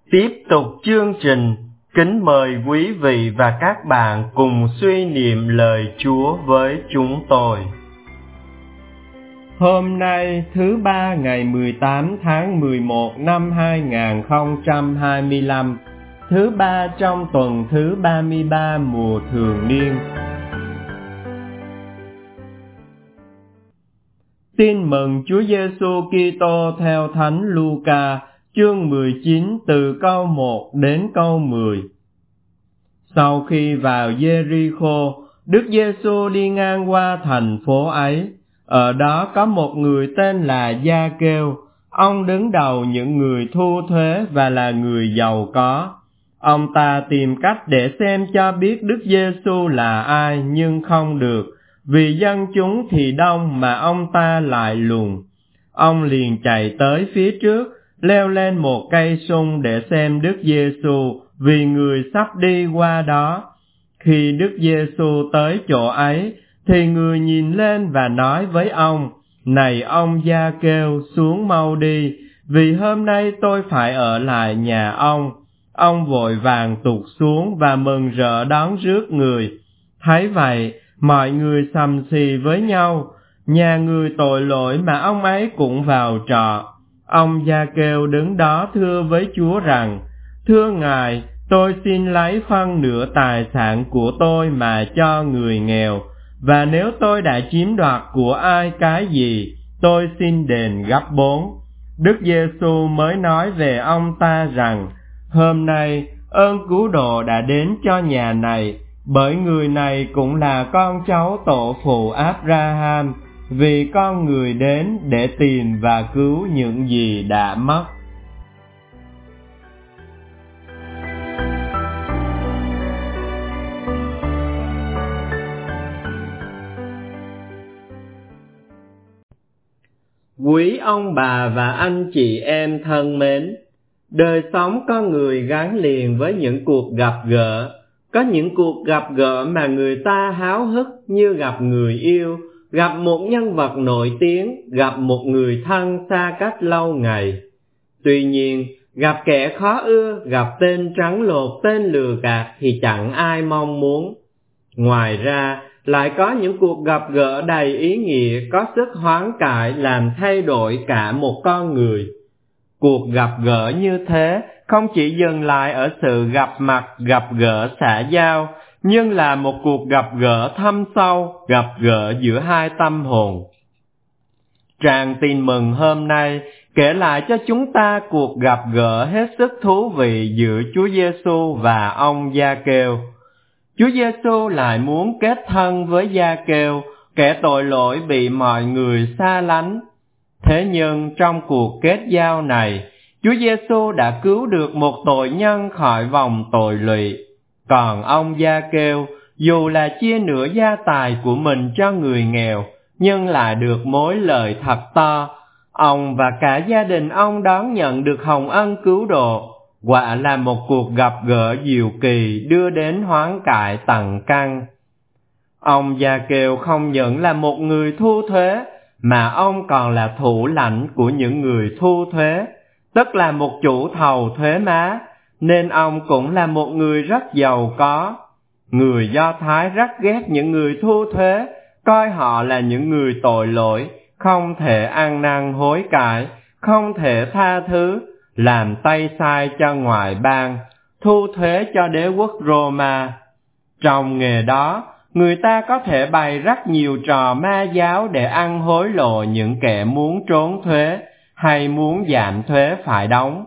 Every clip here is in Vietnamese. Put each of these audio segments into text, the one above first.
Tiếp tục chương trình, kính mời quý vị và các bạn cùng suy niệm lời Chúa với chúng tôi. Hôm nay thứ ba ngày 18 tháng 11 năm 2025, thứ ba trong tuần thứ 33 mùa thường niên. Tin mừng Chúa Giêsu Kitô theo Thánh Luca, chương 19 từ câu 1 đến câu 10. Sau khi vào Giê-ri-khô, Đức Giêsu đi ngang qua thành phố ấy. Ở đó có một người tên là Gia-kêu. Ông đứng đầu những người thu thuế và là người giàu có. Ông ta tìm cách để xem cho biết Đức Giêsu là ai, nhưng không được, vì dân chúng thì đông mà ông ta lại lùn. Ông liền chạy tới phía trước, leo lên một cây sung để xem Đức Giêsu, vì người sắp đi qua đó. Khi Đức Giêsu tới chỗ ấy, thì người nhìn lên và nói với ông: "Này ông Gia-kêu, xuống mau đi, vì hôm nay tôi phải ở lại nhà ông." Ông vội vàng tụt xuống và mừng rỡ đón rước người. Thấy vậy, mọi người sầm xì với nhau. Nhà người tội lỗi mà ông ấy cũng vào trọ. Ông Gia-kêu đứng đó thưa với Chúa rằng: "Thưa Ngài, tôi xin lấy phân nửa tài sản của tôi mà cho người nghèo, và nếu tôi đã chiếm đoạt của ai cái gì, tôi xin đền gấp 4. Đức Giêsu mới nói về ông ta rằng: "Hôm nay ơn cứu độ đã đến cho nhà này, bởi người này cũng là con cháu tổ phụ Abraham, vì con người đến để tìm và cứu những gì đã mất." Quý ông bà và anh chị em thân mến, đời sống con người gắn liền với những cuộc gặp gỡ. Có những cuộc gặp gỡ mà người ta háo hức như gặp người yêu, gặp một nhân vật nổi tiếng, gặp một người thân xa cách lâu ngày. Tuy nhiên, gặp kẻ khó ưa, gặp tên trắng lột, tên lừa gạt thì chẳng ai mong muốn. Ngoài ra, lại có những cuộc gặp gỡ đầy ý nghĩa, có sức hoán cải làm thay đổi cả một con người. Cuộc gặp gỡ như thế không chỉ dừng lại ở sự gặp mặt, gặp gỡ xã giao, nhưng là một cuộc gặp gỡ thâm sâu, gặp gỡ giữa hai tâm hồn. Trang tin mừng hôm nay kể lại cho chúng ta cuộc gặp gỡ hết sức thú vị giữa Chúa Giêsu và ông Gia-kêu. Chúa Giêsu lại muốn kết thân với Gia-kêu, kẻ tội lỗi bị mọi người xa lánh. Thế nhưng trong cuộc kết giao này, Chúa Giêsu đã cứu được một tội nhân khỏi vòng tội lụy. Còn ông Gia-kêu, dù là chia nửa gia tài của mình cho người nghèo, nhưng lại được mối lợi thật to. Ông và cả gia đình ông đón nhận được hồng ân cứu độ. Quả là một cuộc gặp gỡ diệu kỳ đưa đến hoán cải tận căn. Ông Gia-kêu không những là một người thu thuế, mà ông còn là thủ lãnh của những người thu thuế, tức là một chủ thầu thuế má, nên ông cũng là một người rất giàu có. Người Do Thái rất ghét những người thu thuế, coi họ là những người tội lỗi, không thể ăn năn hối cải, không thể tha thứ, làm tay sai cho ngoại bang, thu thuế cho đế quốc Roma. Trong nghề đó, người ta có thể bày rất nhiều trò ma giáo để ăn hối lộ những kẻ muốn trốn thuế hay muốn giảm thuế phải đóng.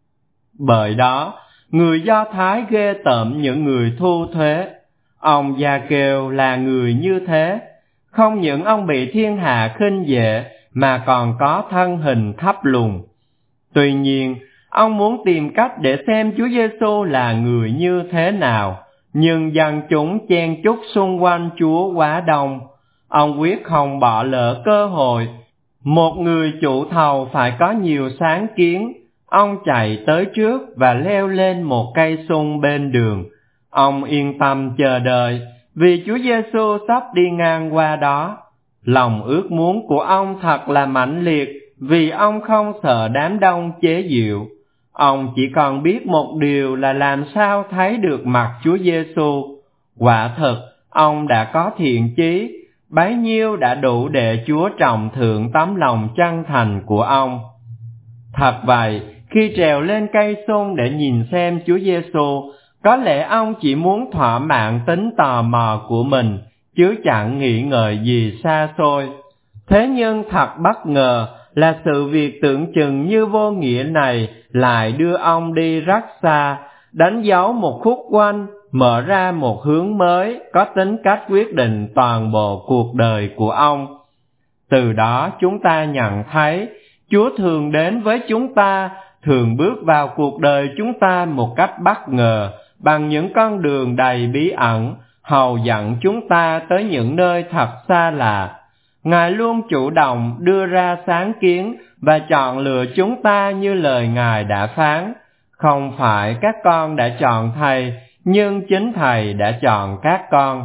Bởi đó, người Do Thái ghê tởm những người thu thuế. Ông Gia-kêu là người như thế. Không những ông bị thiên hạ khinh dễ, mà còn có thân hình thấp lùn. Tuy nhiên, ông muốn tìm cách để xem Chúa Giêsu là người như thế nào, nhưng dân chúng chen chúc xung quanh Chúa quá đông. Ông quyết không bỏ lỡ cơ hội. Một người chủ thầu phải có nhiều sáng kiến. Ông chạy tới trước và leo lên một cây sung bên đường. Ông yên tâm chờ đợi, vì Chúa Giêsu sắp đi ngang qua đó. Lòng ước muốn của ông thật là mãnh liệt, vì ông không sợ đám đông chế giễu. Ông chỉ còn biết một điều là làm sao thấy được mặt Chúa Giêsu. Quả thực, ông đã có thiện chí, bấy nhiêu đã đủ để Chúa trọng thượng tấm lòng chân thành của ông. Thật vậy, khi trèo lên cây xôn để nhìn xem Chúa Giêsu, có lẽ ông chỉ muốn thỏa mãn tính tò mò của mình, chứ chẳng nghĩ ngợi gì xa xôi. Thế nhưng thật bất ngờ là sự việc tưởng chừng như vô nghĩa này lại đưa ông đi rất xa, đánh dấu một khúc quanh, mở ra một hướng mới có tính cách quyết định toàn bộ cuộc đời của ông. Từ đó chúng ta nhận thấy Chúa thường đến với chúng ta, thường bước vào cuộc đời chúng ta một cách bất ngờ, bằng những con đường đầy bí ẩn, hầu dẫn chúng ta tới những nơi thật xa lạ. Ngài luôn chủ động đưa ra sáng kiến và chọn lựa chúng ta như lời Ngài đã phán. Không phải các con đã chọn Thầy, nhưng chính Thầy đã chọn các con.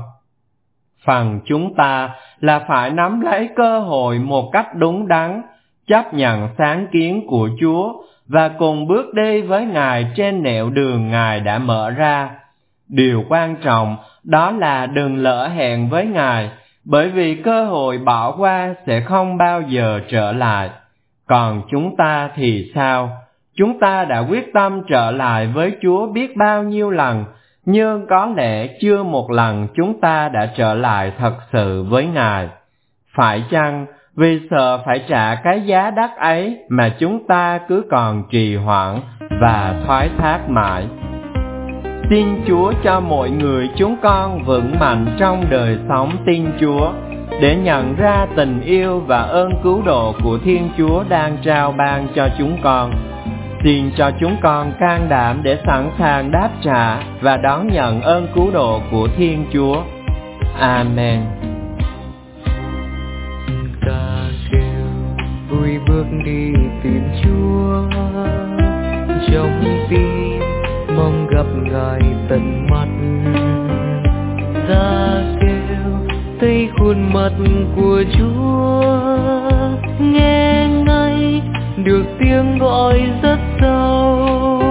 Phần chúng ta là phải nắm lấy cơ hội một cách đúng đắn, chấp nhận sáng kiến của Chúa và cùng bước đi với Ngài trên nẻo đường Ngài đã mở ra. Điều quan trọng đó là đừng lỡ hẹn với Ngài, bởi vì cơ hội bỏ qua sẽ không bao giờ trở lại. Còn chúng ta thì sao? Chúng ta đã quyết tâm trở lại với Chúa biết bao nhiêu lần, nhưng có lẽ chưa một lần chúng ta đã trở lại thật sự với Ngài. Phải chăng vì sợ phải trả cái giá đắt ấy mà chúng ta cứ còn trì hoãn và thoái thác mãi? Xin Chúa cho mọi người chúng con vững mạnh trong đời sống tin Chúa, để nhận ra tình yêu và ơn cứu độ của Thiên Chúa đang trao ban cho chúng con. Xin cho chúng con can đảm để sẵn sàng đáp trả và đón nhận ơn cứu độ của Thiên Chúa. Amen. Ta kêu vui bước đi tìm Chúa, trong tim mong gặp Ngài tận mắt. Ta kêu thấy khuôn mặt của Chúa, nghe ngay được tiếng gọi rất sâu.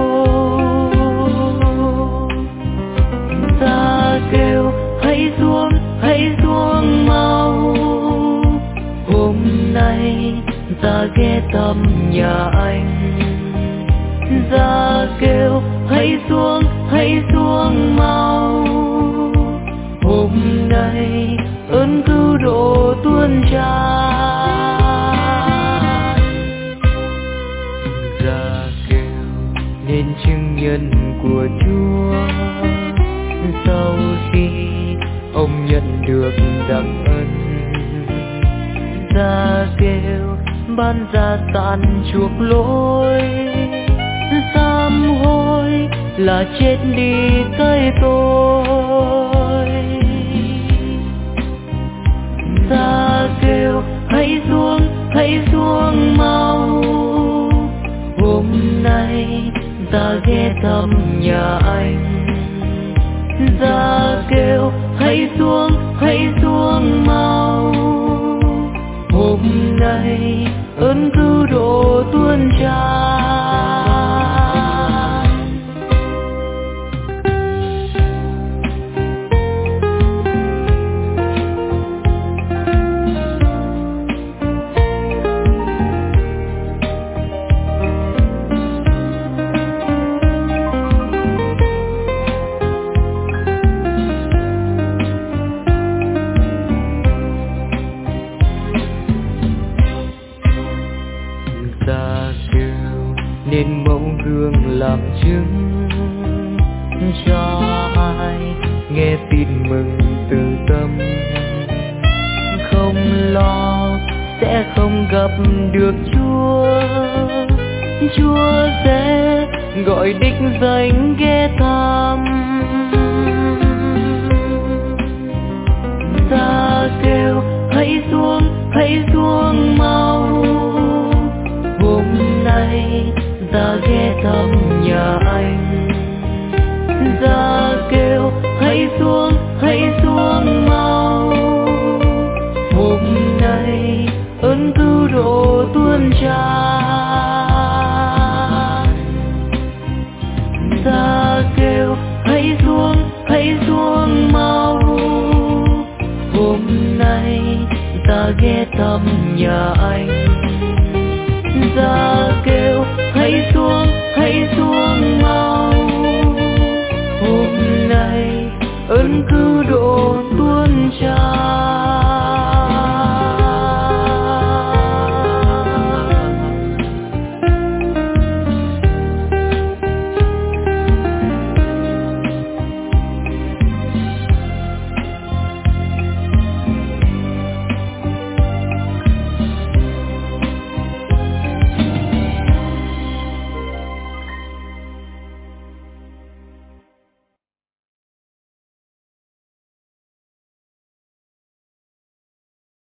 Ta kêu hãy xuống mau, hôm nay ta ghé thăm nhà anh. Ta kêu hãy xuống mau, hôm nay ơn cứu độ tuôn tràn. Ta kêu nên chứng nhân của Chúa, sau khi ông nhận được đặc ân. Ta kêu ban gia sản chuộc lỗi, sám hối là chết đi cái tôi. Ta kêu hãy xuống mau, hôm nay ta ghé thăm nhà anh. Ta kêu hãy xuống mau, hôm nay ơn cứu độ tuôn tràn. Ta kêu nên mẫu gương làm chứng cho ai nghe tin mừng từ tâm. Không lo sẽ không gặp được Chúa, Chúa sẽ gọi đích danh ghé thăm. Ta kêu hãy xuống mau, hôm nay ta ghé thăm nhà anh. Ta kêu hãy xuống mau, hôm nay ơn cứu độ tuôn tràn. xa kêu hãy xuống mau. Hôm nay ta ghé thăm nhà anh,